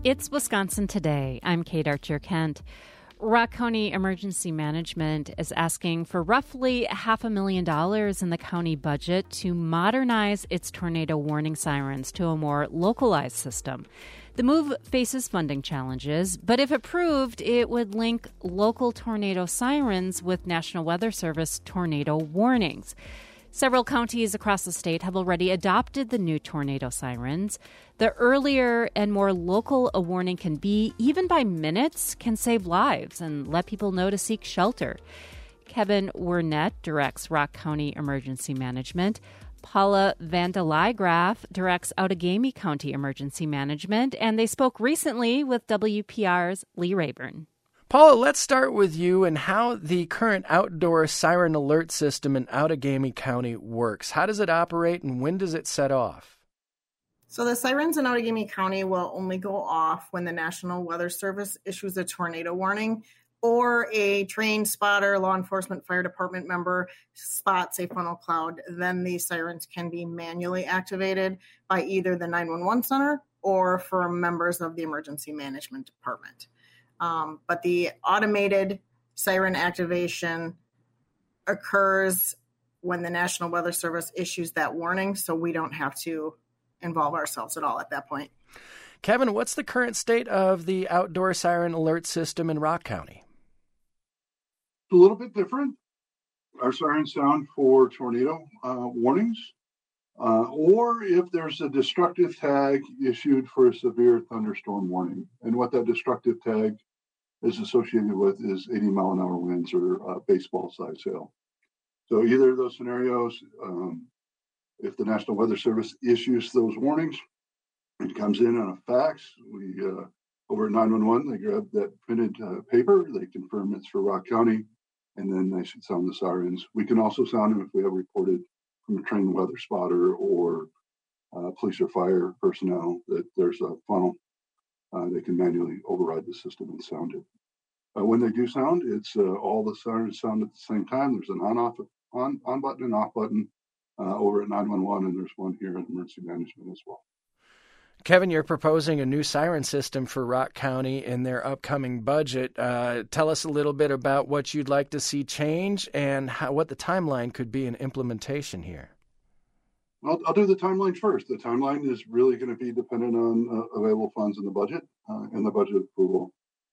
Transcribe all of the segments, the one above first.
It's Wisconsin Today. I'm Kate Archer-Kent. Rock County Emergency Management is asking for roughly $500,000 in the county budget to modernize its tornado warning sirens to a more localized system. The move faces funding challenges, but if approved, it would link local tornado sirens with National Weather Service tornado warnings. Several counties across the state have already adopted the new tornado sirens. The earlier and more local a warning can be, even by minutes, can save lives and let people know to seek shelter. Kevin Wernett directs Rock County Emergency Management. Paula Vandelygraaf directs Outagamie County Emergency Management, and they spoke recently with WPR's Lee Rayburn. Paula, let's start with you and how the current outdoor siren alert system in Outagamie County works. How does it operate and when does it set off? So the sirens in Outagamie County will only go off when the National Weather Service issues a tornado warning or a trained spotter, law enforcement, fire department member spots a funnel cloud. Then these sirens can be manually activated by either the 911 center or for members of the emergency management department. But the automated siren activation occurs when the National Weather Service issues that warning, so we don't have to involve ourselves at all at that point. Kevin, what's the current state of the outdoor siren alert system in Rock County? A little bit different. Our sirens sound for tornado warnings, or if there's a destructive tag issued for a severe thunderstorm warning. And what that destructive tag is associated with is 80-mile-an-hour winds or baseball-sized hail. So either of those scenarios, if the National Weather Service issues those warnings, it comes in on a fax. We over at 911, they grab that printed paper, they confirm it's for Rock County, and then they should sound the sirens. We can also sound them if we have reported from a trained weather spotter or police or fire personnel that there's a funnel. They can manually override the system and sound it. When they do sound, it's all the sirens sound at the same time. There's an on button and off button over at 911, and there's one here in emergency management as well. Kevin, you're proposing a new siren system for Rock County in their upcoming budget. Tell us a little bit about what you'd like to see change and what the timeline could be in implementation here. I'll do the timeline first. The timeline is really going to be dependent on available funds in the budget and the budget approval.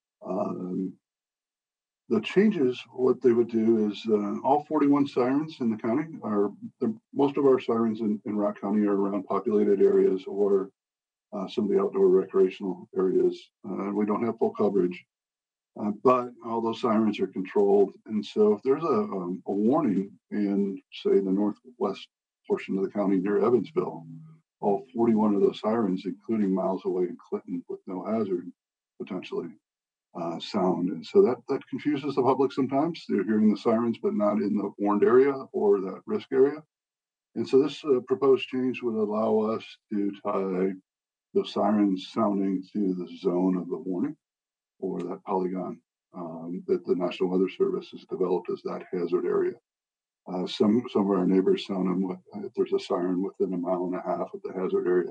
The changes, what they would do is all 41 sirens in the county most of our sirens in Rock County are around populated areas or some of the outdoor recreational areas. We don't have full coverage, but all those sirens are controlled. And so if there's a warning in, say, the northwest portion of the county near Evansville, all 41 of those sirens, including miles away in Clinton with no hazard, potentially sound. And so that confuses the public sometimes. They're hearing the sirens, but not in the warned area or that risk area. And so this proposed change would allow us to tie the sirens sounding to the zone of the warning or that polygon that the National Weather Service has developed as that hazard area. Some of our neighbors sound them if there's a siren within a mile and a half of the hazard area.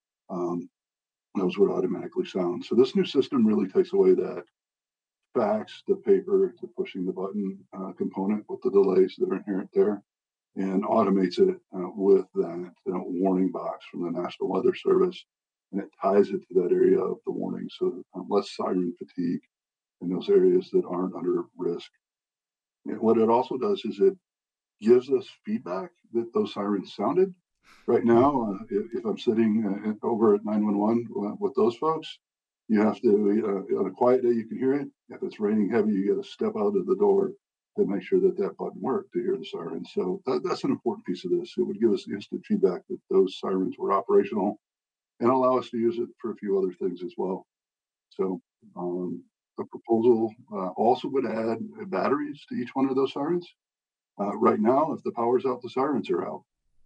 Those would automatically sound. So this new system really takes away that fax, the paper, to pushing the button component with the delays that are inherent there, and automates it with that warning box from the National Weather Service, and it ties it to that area of the warning, so less siren fatigue in those areas that aren't under risk. And what it also does is it gives us feedback that those sirens sounded. Right now, if I'm sitting over at 911 with those folks, you have to, on a quiet day, you can hear it. If it's raining heavy, you got to step out of the door to make sure that button worked to hear the siren. So that's an important piece of this. It would give us instant feedback that those sirens were operational and allow us to use it for a few other things as well. So the proposal also would add batteries to each one of those sirens. Right now, if the power's out, the sirens are out.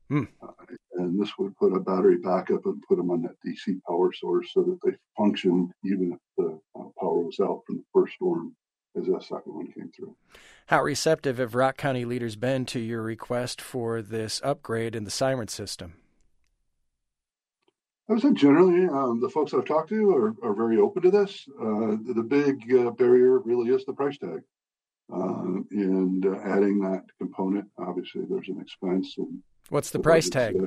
And this would put a battery backup and put them on that DC power source so that they function even if the power was out from the first storm as that second one came through. How receptive have Rock County leaders been to your request for this upgrade in the siren system? I would say generally, the folks I've talked to are very open to this. The big barrier really is the price tag. And adding that component, obviously, there's an expense. And what's the price tag?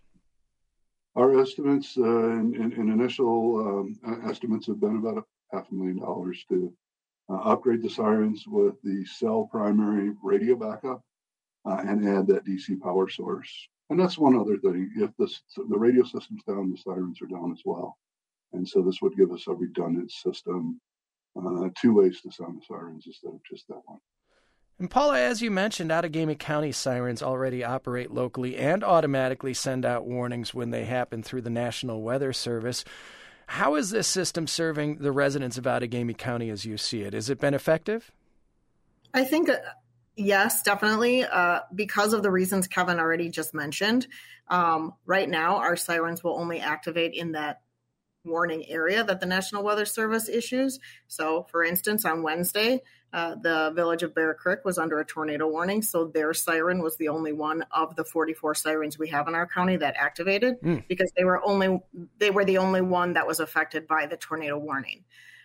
Our estimates, in initial estimates, have been about $500,000 to upgrade the sirens with the cell primary radio backup and add that DC power source. And that's one other thing. If the radio system's down, the sirens are down as well. And so this would give us a redundant system, 2 ways to sound the sirens instead of just that one. And Paula, as you mentioned, Outagamie County sirens already operate locally and automatically send out warnings when they happen through the National Weather Service. How is this system serving the residents of Outagamie County as you see it? Has it been effective? I think yes, definitely, because of the reasons Kevin already just mentioned. Right now, our sirens will only activate in that warning area that the National Weather Service issues. So, for instance, on Wednesday, the village of Bear Creek was under a tornado warning, so their siren was the only one of the 44 sirens we have in our county that activated because they were the only one that was affected by the tornado warning.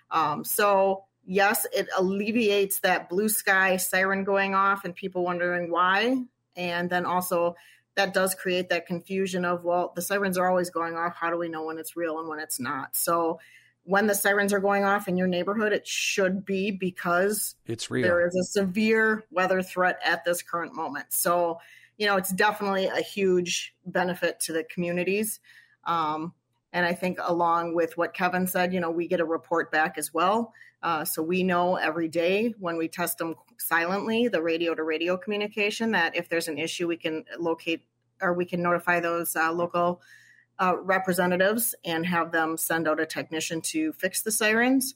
So yes, it alleviates that blue sky siren going off and people wondering why, and then also that does create that confusion of, well, the sirens are always going off. How do we know when it's real and when it's not? So when the sirens are going off in your neighborhood, it should be because it's real. There is a severe weather threat at this current moment. So, it's definitely a huge benefit to the communities. And I think along with what Kevin said, we get a report back as well. So we know every day when we test them silently, the radio to radio communication, that if there's an issue, we can locate or we can notify those local representatives and have them send out a technician to fix the sirens.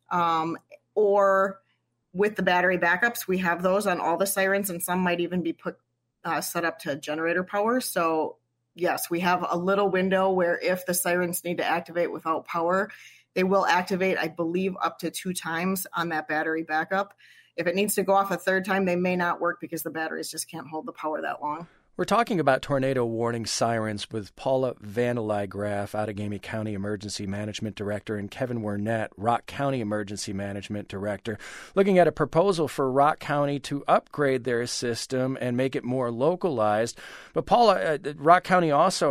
Or with the battery backups, we have those on all the sirens, and some might even be set up to generator power. So yes, we have a little window where if the sirens need to activate without power, they will activate, I believe, up to 2 times on that battery backup. If it needs to go off a 3rd time, they may not work because the batteries just can't hold the power that long. We're talking about tornado warning sirens with Paula Vandelygraaf, Outagamie County Emergency Management Director, and Kevin Wernett, Rock County Emergency Management Director, looking at a proposal for Rock County to upgrade their system and make it more localized. But Paula, Rock County also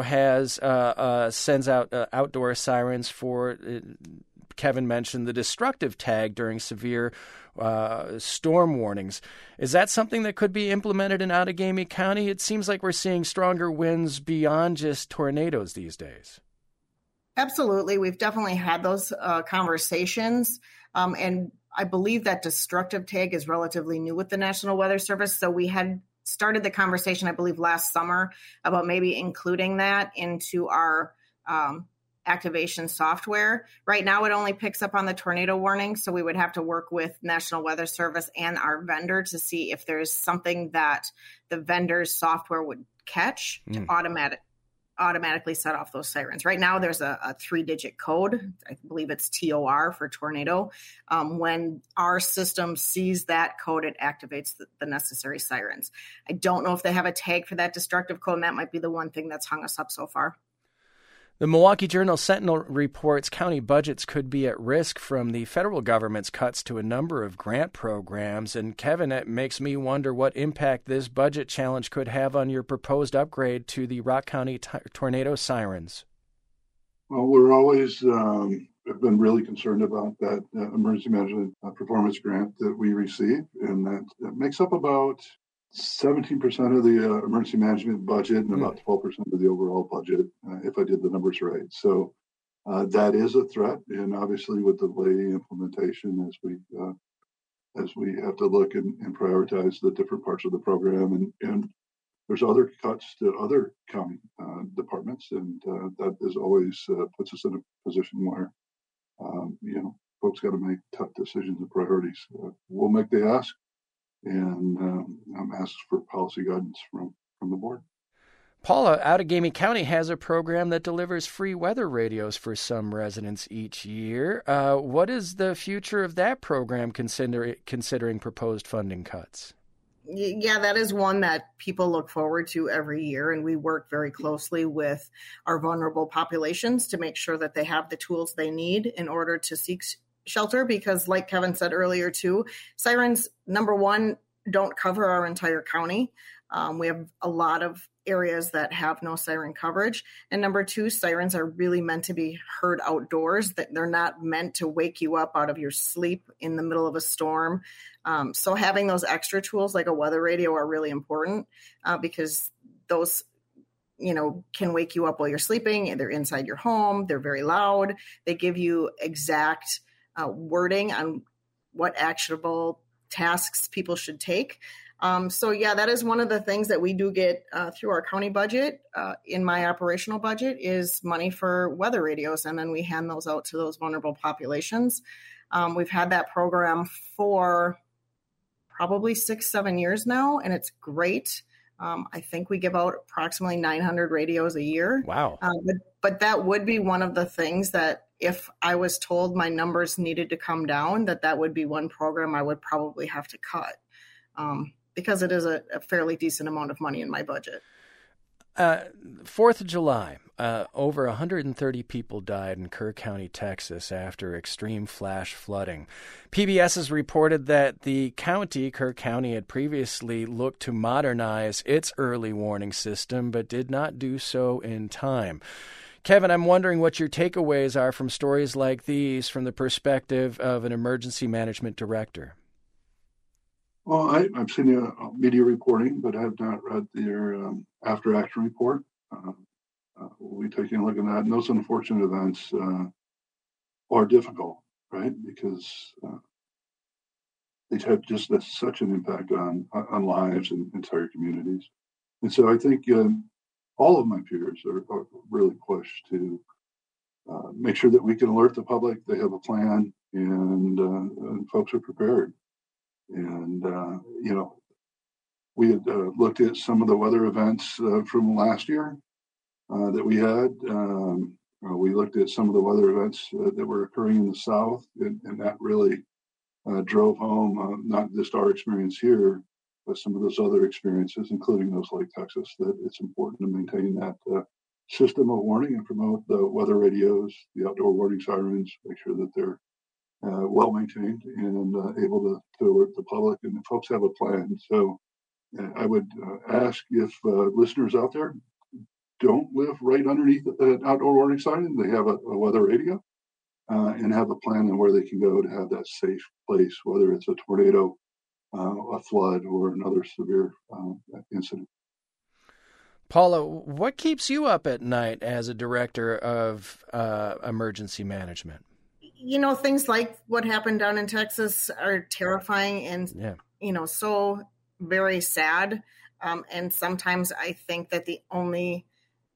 sends out outdoor sirens for, Kevin mentioned, the destructive tag during severe storm warnings. Is that something that could be implemented in Outagamie County? It seems like we're seeing stronger winds beyond just tornadoes these days. Absolutely. We've definitely had those conversations. And I believe that destructive tag is relatively new with the National Weather Service. So we had started the conversation, I believe, last summer about maybe including that into our activation software. Right now, it only picks up on the tornado warning, so we would have to work with National Weather Service and our vendor to see if there's something that the vendor's software would catch to automatically set off those sirens. Right now, there's a 3-digit code. I believe it's TOR for tornado. When our system sees that code, it activates the necessary sirens. I don't know if they have a tag for that destructive code, and that might be the one thing that's hung us up so far. The Milwaukee Journal-Sentinel reports county budgets could be at risk from the federal government's cuts to a number of grant programs. And Kevin, it makes me wonder what impact this budget challenge could have on your proposed upgrade to the Rock County tornado sirens. Well, we're always have been really concerned about that emergency management performance grant that we receive, and that makes up about 17% of the emergency management budget and about 12% of the overall budget, if I did the numbers right. So that is a threat, and obviously with delay implementation as we have to look and prioritize the different parts of the program, and there's other cuts to other county departments, and that is always puts us in a position where folks got to make tough decisions and priorities. We'll make the ask. And I'm asked for policy guidance from the board. Paula, Outagamie County has a program that delivers free weather radios for some residents each year. What is the future of that program considering proposed funding cuts? Yeah, that is one that people look forward to every year. And we work very closely with our vulnerable populations to make sure that they have the tools they need in order to seek shelter. Because like Kevin said earlier too, sirens, number one, don't cover our entire county. We have a lot of areas that have no siren coverage. And number two, sirens are really meant to be heard outdoors, that they're not meant to wake you up out of your sleep in the middle of a storm. So having those extra tools like a weather radio are really important because those, can wake you up while you're sleeping, and they're inside your home. They're very loud. They give you exact wording on what actionable tasks people should take. So that is one of the things that we do get through our county budget. In my operational budget is money for weather radios, and then we hand those out to those vulnerable populations. We've had that program for probably 6-7 years now, and it's great. I think we give out approximately 900 radios a year. Wow. But that would be one of the things that if I was told my numbers needed to come down, that would be one program I would probably have to cut. Because it is a fairly decent amount of money in my budget. 4th of July, over 130 people died in Kerr County, Texas, after extreme flash flooding. PBS has reported that the county, Kerr County, had previously looked to modernize its early warning system, but did not do so in time. Kevin, I'm wondering what your takeaways are from stories like these from the perspective of an emergency management director. Well, I've seen the media reporting, but I have not read their after-action report. We'll be taking a look at that. And those unfortunate events are difficult, right? Because they have just such an impact on lives and entire communities. And so I think all of my peers are really pushed to make sure that we can alert the public, they have a plan, and folks are prepared. And, we had looked at some of the weather events from last year that we had. We looked at some of the weather events that were occurring in the South, and that really drove home not just our experience here, but some of those other experiences, including those like Texas, that it's important to maintain that system of warning and promote the weather radios, the outdoor warning sirens, make sure that they're well maintained and able to alert the public, and the folks have a plan. So I would ask if listeners out there don't live right underneath an outdoor warning sign, they have a weather radio and have a plan on where they can go to have that safe place, whether it's a tornado, a flood, or another severe incident. Paula, what keeps you up at night as a director of emergency management? Things like what happened down in Texas are terrifying and, so very sad. And sometimes I think that the only,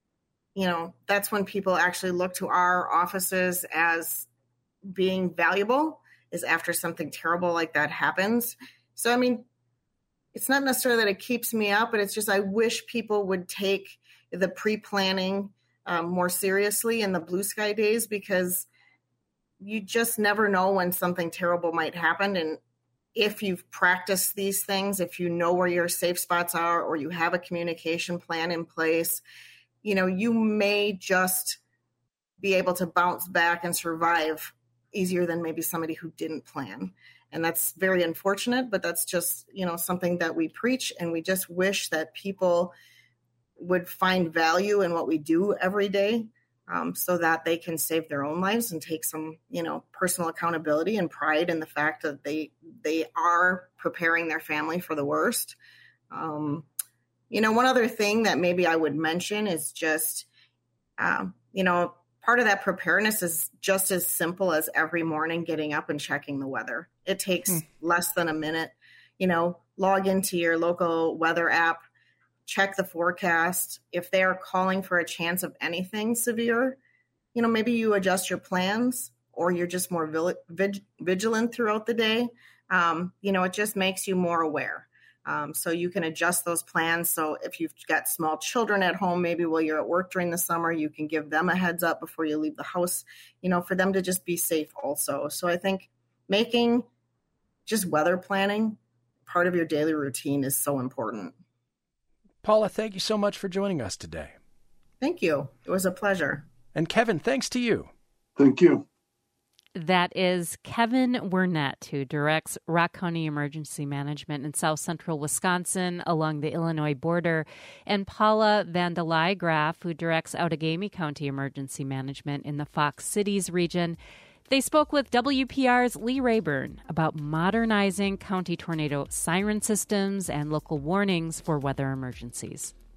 that's when people actually look to our offices as being valuable is after something terrible like that happens. So, it's not necessarily that it keeps me up, but it's just I wish people would take the pre-planning more seriously in the blue sky days, because you just never know when something terrible might happen. And if you've practiced these things, if you know where your safe spots are, or you have a communication plan in place, you may just be able to bounce back and survive easier than maybe somebody who didn't plan. And that's very unfortunate, but that's just, something that we preach. And we just wish that people would find value in what we do every day. So that they can save their own lives and take some, personal accountability and pride in the fact that they are preparing their family for the worst. One other thing that maybe I would mention is just, part of that preparedness is just as simple as every morning getting up and checking the weather. It takes less than a minute, log into your local weather app, check the forecast. If they are calling for a chance of anything severe, maybe you adjust your plans, or you're just more vigilant throughout the day. It just makes you more aware. So you can adjust those plans. So if you've got small children at home, maybe while you're at work during the summer, you can give them a heads up before you leave the house, for them to just be safe also. So I think making just weather planning part of your daily routine is so important. Paula, thank you so much for joining us today. Thank you. It was a pleasure. And Kevin, thanks to you. Thank you. That is Kevin Wernett, who directs Rock County Emergency Management in south central Wisconsin along the Illinois border, and Paula Vandelygraaf, who directs Outagamie County Emergency Management in the Fox Cities region. They spoke with WPR's Lee Rayburn about modernizing county tornado siren systems and local warnings for weather emergencies.